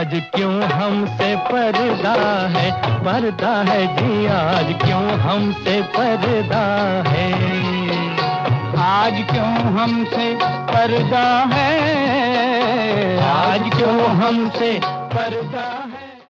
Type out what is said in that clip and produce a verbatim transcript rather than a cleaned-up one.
आज क्यों हमसे पर्दा है, पर्दा है जी, आज क्यों हमसे पर्दा है, आज क्यों हमसे पर्दा है, आज क्यों हमसे पर्दा